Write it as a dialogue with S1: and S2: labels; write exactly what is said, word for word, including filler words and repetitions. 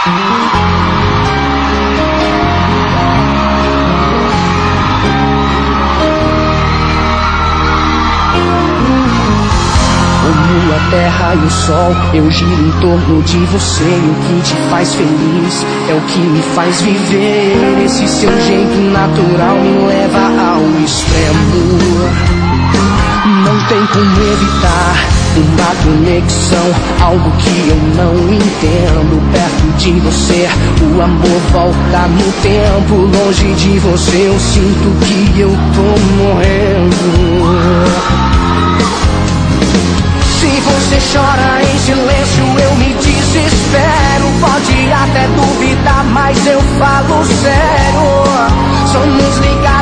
S1: Como a terra e o sol, eu giro em torno de você. E o que te faz feliz é o que me faz viver. Esse seu jeito natural me leva ao extremo. Não tem como evitar uma conexão, algo que eu não entendo. Perto de você, o amor volta no tempo. Longe de você, eu sinto que eu tô morrendo. Se você chora em silêncio, eu me desespero. Pode até duvidar, mas eu falo sério. Somos ligados